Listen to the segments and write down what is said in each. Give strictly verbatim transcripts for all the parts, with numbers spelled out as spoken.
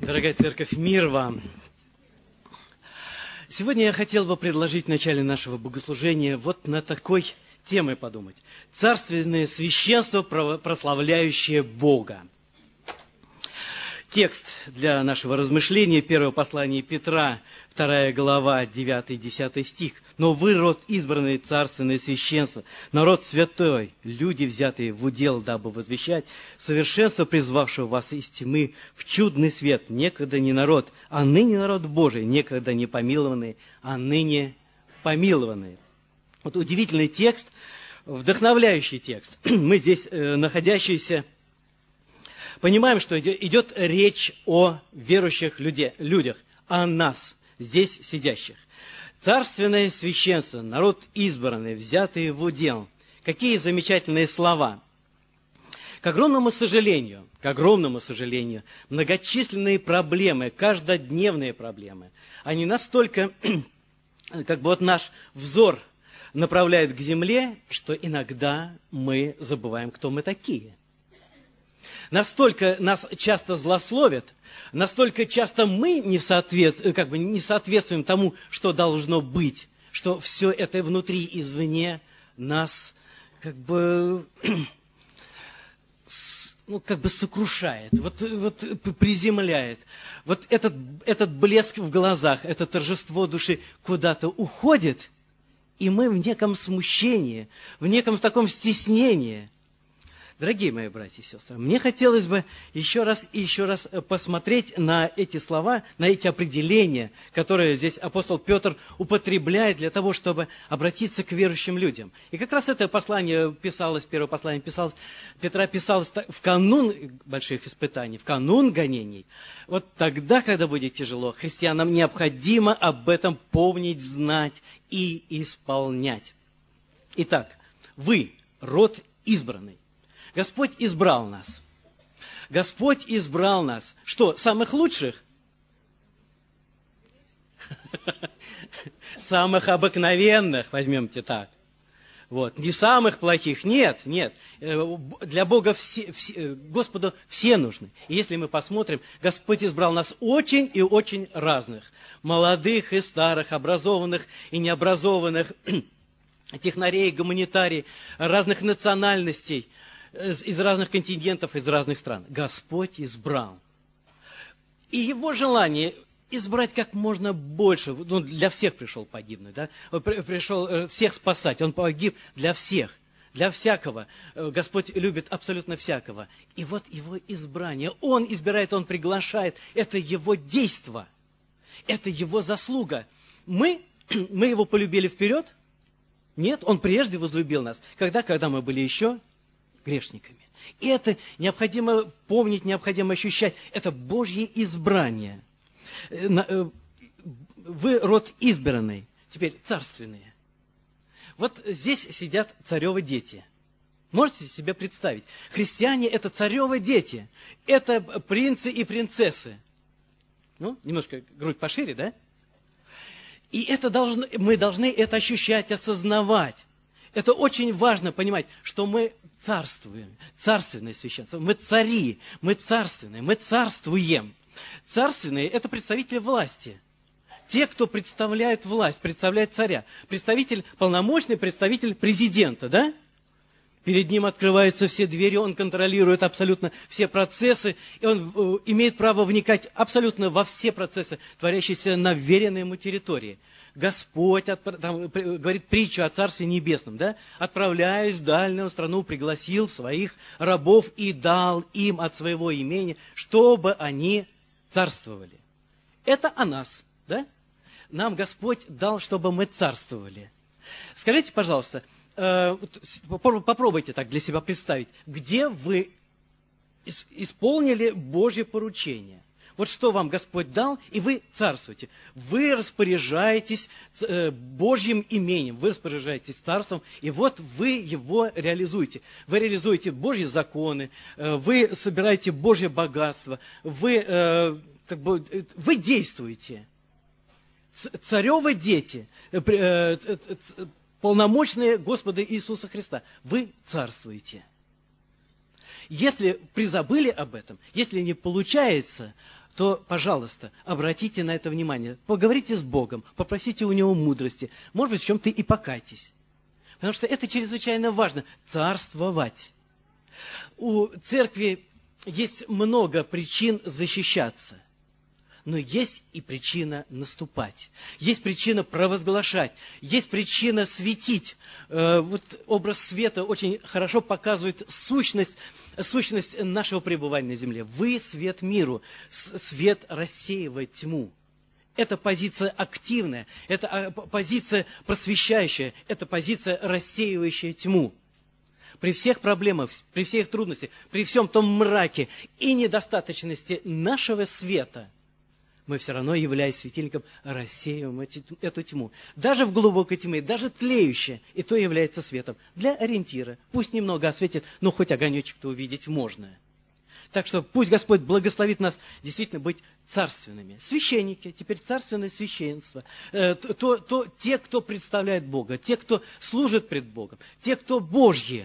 Дорогая церковь, мир вам! Сегодня я хотел бы предложить в начале нашего богослужения вот на такой темой подумать. Царственное священство, прославляющее Бога. Текст для нашего размышления, первое послание Петра, вторая глава, девятый-десятый стих. «Но вы, род избранный, царственное священство, народ святой, люди, взятые в удел, дабы возвещать совершенство, призвавшего вас из тьмы в чудный свет, некогда не народ, а ныне народ Божий, некогда не помилованный, а ныне помилованный». Вот удивительный текст, вдохновляющий текст. Мы здесь, э, находящиеся, понимаем, что идет речь о верующих людях, о нас, здесь сидящих. Царственное священство, народ избранный, взятый в удел. Какие замечательные слова. К огромному сожалению, к огромному сожалению, многочисленные проблемы, каждодневные проблемы, они настолько, как бы вот наш взор направляют к земле, что иногда мы забываем, кто мы такие. Настолько нас часто злословят, настолько часто мы не, соответ... как бы не соответствуем тому, что должно быть, что все это внутри, извне нас как бы, ну, как бы сокрушает, вот, вот приземляет. Вот этот, этот блеск в глазах, это торжество души куда-то уходит, и мы в неком смущении, в неком таком стеснении. Дорогие мои братья и сестры, мне хотелось бы еще раз и еще раз посмотреть на эти слова, на эти определения, которые здесь апостол Петр употребляет для того, чтобы обратиться к верующим людям. И как раз это послание писалось, первое послание писалось, Петра писалось в канун больших испытаний, в канун гонений. Вот тогда, когда будет тяжело, христианам необходимо об этом помнить, знать и исполнять. Итак, вы, род избранный. Господь избрал нас. Господь избрал нас. Что, самых лучших? Самых обыкновенных, возьмемте так. Вот. Не самых плохих, нет, нет. Для Бога все, все, Господу все нужны. И если мы посмотрим, Господь избрал нас очень и очень разных. Молодых и старых, образованных и необразованных, технарей, гуманитарий, разных национальностей, из разных континентов, из разных стран. Господь избрал. И Его желание избрать как можно больше. Ну, для всех пришел погибнуть, да? Он пришел всех спасать. Он погиб для всех, для всякого. Господь любит абсолютно всякого. И вот Его избрание. Он избирает, Он приглашает. Это Его действо. Это Его заслуга. Мы, мы Его полюбили вперед? Нет, Он прежде возлюбил нас. Когда? Когда мы были еще грешниками. И это необходимо помнить, необходимо ощущать. Это Божье избрание. Вы род избранный, теперь царственные. Вот здесь сидят царевы дети. Можете себе представить? Христиане – это царевы дети. Это принцы и принцессы. Ну, немножко грудь пошире, да? И это должно, мы должны это ощущать, осознавать. Это очень важно понимать, что мы царствуем, царственное священство. Мы цари, мы царственные, мы царствуем. Царственные – это представители власти. Те, кто представляют власть, представляют царя. Представитель, полномочный представитель президента, да? Перед ним открываются все двери, он контролирует абсолютно все процессы, и он э, имеет право вникать абсолютно во все процессы, творящиеся на вверенной ему территории. Господь там, говорит притчу о Царстве Небесном, да? «Отправляясь в дальнюю страну, пригласил своих рабов и дал им от своего имени, чтобы они царствовали». Это о нас, да? Нам Господь дал, чтобы мы царствовали. Скажите, пожалуйста, попробуйте так для себя представить, где вы исполнили Божье поручение. Вот что вам Господь дал, и вы царствуете. Вы распоряжаетесь Божьим имением, вы распоряжаетесь царством, и вот вы его реализуете. Вы реализуете Божьи законы, вы собираете Божье богатство, вы, как бы, вы действуете. Царевы дети, полномочные Господа Иисуса Христа, вы царствуете. Если призабыли об этом, если не получается, то, пожалуйста, обратите на это внимание. Поговорите с Богом, попросите у Него мудрости. Может быть, в чем-то и покайтесь. Потому что это чрезвычайно важно – царствовать. У церкви есть много причин защищаться. Но есть и причина наступать. Есть причина провозглашать. Есть причина светить. Вот образ света очень хорошо показывает сущность, сущность нашего пребывания на земле. Вы свет миру. Свет рассеивает тьму. Это позиция активная. Это позиция просвещающая. Это позиция рассеивающая тьму. При всех проблемах, при всех трудностях, при всем том мраке и недостаточности нашего света, мы все равно, являясь светильником, рассеиваем эту тьму. Даже в глубокой тьме, даже тлеющее, и то является светом. Для ориентира. Пусть немного осветит, но хоть огонечек-то увидеть можно. Так что пусть Господь благословит нас действительно быть царственными. Священники, теперь царственное священство. То, то, то, те, кто представляет Бога, те, кто служит пред Богом, те, кто Божьи,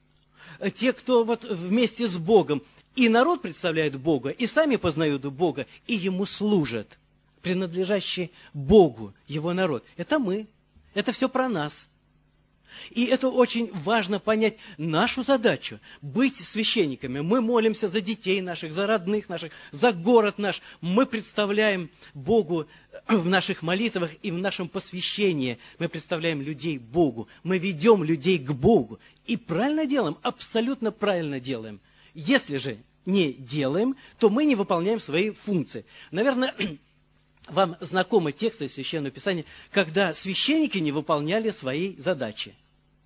те, кто вот вместе с Богом. И народ представляет Бога, и сами познают Бога, и Ему служат. Принадлежащий Богу, Его народ. Это мы. Это все про нас. И это очень важно понять нашу задачу. Быть священниками. Мы молимся за детей наших, за родных наших, за город наш. Мы представляем Богу в наших молитвах и в нашем посвящении. Мы представляем людей Богу. Мы ведем людей к Богу. И правильно делаем, абсолютно правильно делаем. Если же не делаем, то мы не выполняем свои функции. Наверное, вам знакомы тексты Священного Писания, когда священники не выполняли своей задачи.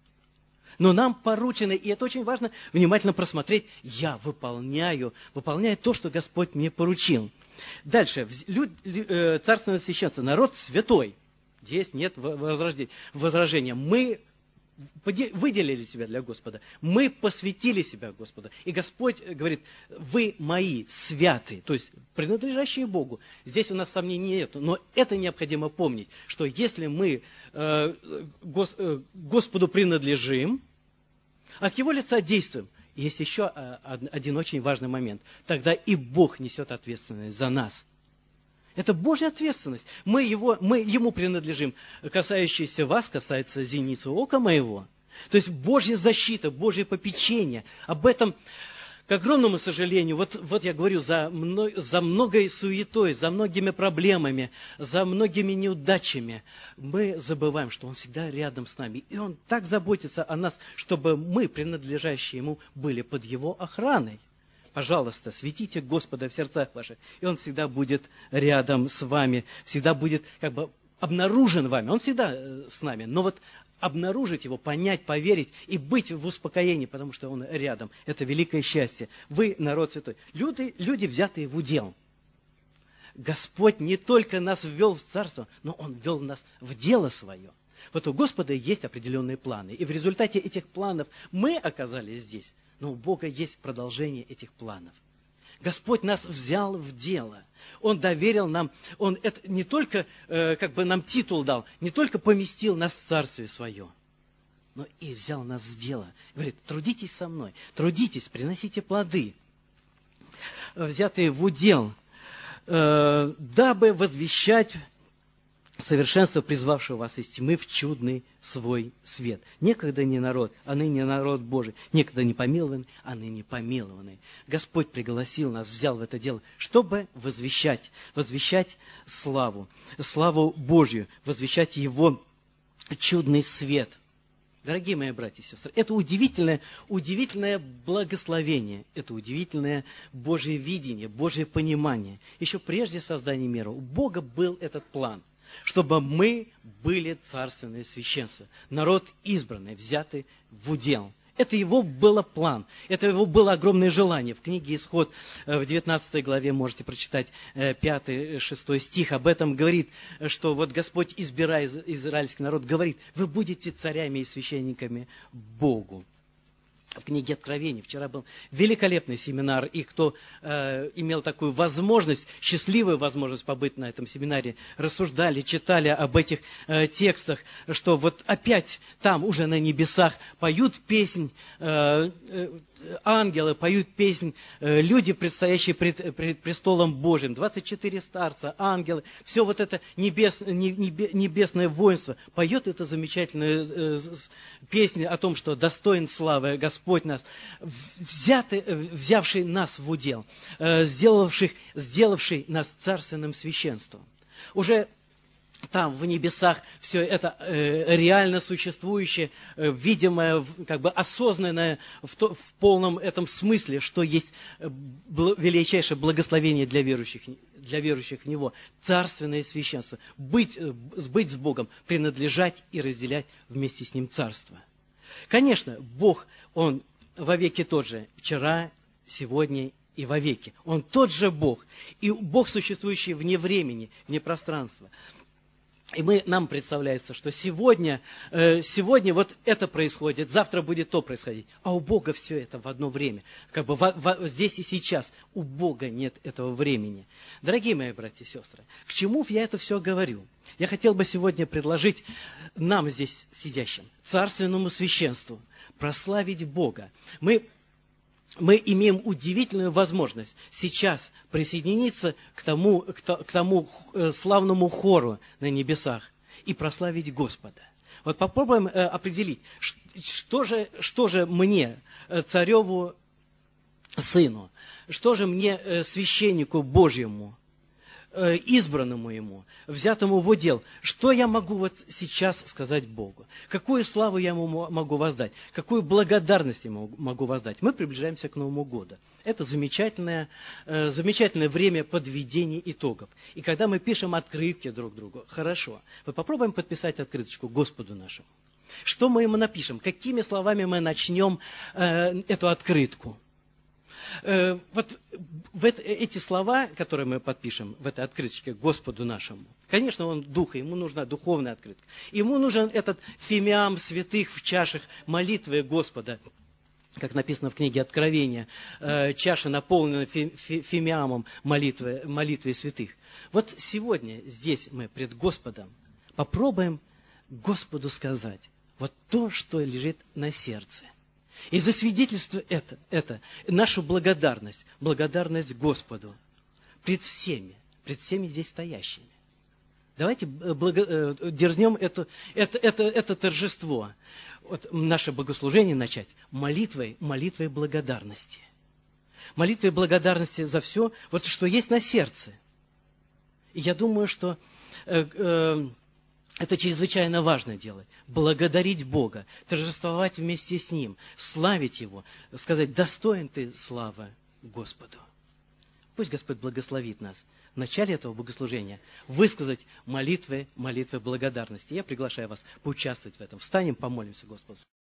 Но нам поручено, и это очень важно, внимательно просмотреть, я выполняю, выполняю то, что Господь мне поручил. Дальше, царственное священство, народ святой. Здесь нет возражения. Мы выделили себя для Господа. Мы посвятили себя Господу. И Господь говорит, вы мои святы, то есть принадлежащие Богу. Здесь у нас сомнений нет, но это необходимо помнить, что если мы э, гос, э, Господу принадлежим, от Его лица действуем. Есть еще один очень важный момент. Тогда и Бог несет ответственность за нас. Это Божья ответственность. Мы, его, мы Ему принадлежим. Касающееся вас, касается зеницы ока моего. То есть Божья защита, Божье попечение. Об этом, к огромному сожалению, вот, вот я говорю, за, мно, за многой суетой, за многими проблемами, за многими неудачами, мы забываем, что Он всегда рядом с нами. И Он так заботится о нас, чтобы мы, принадлежащие Ему, были под Его охраной. Пожалуйста, светите Господа в сердцах ваших, и Он всегда будет рядом с вами, всегда будет как бы обнаружен вами. Он всегда с нами, но вот обнаружить Его, понять, поверить и быть в успокоении, потому что Он рядом. Это великое счастье. Вы народ святой. Люди, люди взятые в удел. Господь не только нас ввел в царство, но Он ввел нас в дело свое. Вот у Господа есть определенные планы. И в результате этих планов мы оказались здесь. Но у Бога есть продолжение этих планов. Господь нас взял в дело. Он доверил нам, Он это не только э, как бы нам титул дал, не только поместил нас в Царствие Свое, но и взял нас в дело. Говорит, трудитесь со мной, трудитесь, приносите плоды, взятые в удел, э, дабы возвещать совершенство, призвавшего вас из тьмы в чудный свой свет. Некогда не народ, а ныне народ Божий. Некогда не помилованный, а ныне помилованный. Господь пригласил нас, взял в это дело, чтобы возвещать, возвещать славу, славу Божью, возвещать Его чудный свет. Дорогие мои братья и сестры, это удивительное, удивительное благословение, это удивительное Божье видение, Божье понимание. Еще прежде создания мира у Бога был этот план, чтобы мы были царственное священство, народ избранный, взятый в удел. Это его был план, это его было огромное желание. В книге «Исход» в девятнадцатой главе можете прочитать пятый-шестой стих. Об этом говорит, что вот Господь, избирая израильский народ, говорит, вы будете царями и священниками Богу. в книге Откровений. Вчера был великолепный семинар, и кто э, имел такую возможность, счастливую возможность побыть на этом семинаре, рассуждали, читали об этих э, текстах, что вот опять там, уже на небесах, поют песнь, э, э, ангелы поют песнь, э, люди, предстоящие пред, пред престолом Божьим, двадцать четыре старца, ангелы, все вот это небес, небе, небесное воинство поет эту замечательную э, песню о том, что достоин славы Господь. Господь нас, взятый, взявший нас в удел, сделавший, сделавший нас царственным священством. Уже там, в небесах, все это э, реально существующее, э, видимое, как бы осознанное в, то, в полном этом смысле, что есть бл- величайшее благословение для верующих, для верующих в Него. Царственное священство. Быть, э, быть с Богом, принадлежать и разделять вместе с Ним царство. Конечно, Бог, Он вовеки тот же, вчера, сегодня и вовеки. Он тот же Бог. И Бог, существующий вне времени, вне пространства. И мы, нам представляется, что сегодня, э, сегодня вот это происходит, завтра будет то происходить. А у Бога все это в одно время. Как бы в, в, здесь и сейчас. У Бога нет этого времени. Дорогие мои братья и сестры, к чему я это все говорю? Я хотел бы сегодня предложить нам здесь сидящим, царственному священству, прославить Бога. Мы... Мы имеем удивительную возможность сейчас присоединиться к тому, к тому славному хору на небесах и прославить Господа. Вот попробуем определить, что же, что же мне, цареву сыну, что же мне, священнику Божьему, избранному Ему, взятому в удел, что я могу вот сейчас сказать Богу? Какую славу я Ему могу воздать? Какую благодарность я могу воздать? Мы приближаемся к Новому году. Это замечательное, замечательное время подведения итогов. И когда мы пишем открытки друг другу, хорошо, мы попробуем подписать открыточку Господу нашему. Что мы Ему напишем? Какими словами мы начнем эту открытку? Вот в это, эти слова, которые мы подпишем в этой открыточке Господу нашему, конечно, Он Дух, Ему нужна духовная открытка. Ему нужен этот фимиам святых в чашах молитвы Господа, как написано в книге Откровения, чаша наполнена фимиамом молитвы, молитвы святых. Вот сегодня здесь мы пред Господом попробуем Господу сказать вот то, что лежит на сердце. И засвидетельствуя это, это, нашу благодарность, благодарность Господу пред всеми, пред всеми здесь стоящими. Давайте благо, дерзнем это, это, это, это торжество, вот наше богослужение начать молитвой, молитвой благодарности. Молитвой благодарности за все, вот что есть на сердце. И я думаю, что... Э, э, Это чрезвычайно важно делать. Благодарить Бога, торжествовать вместе с Ним, славить Его, сказать, достоин Ты славы Господу. Пусть Господь благословит нас в начале этого богослужения высказать молитвы, молитвы благодарности. Я приглашаю вас поучаствовать в этом. Встанем, помолимся Господу.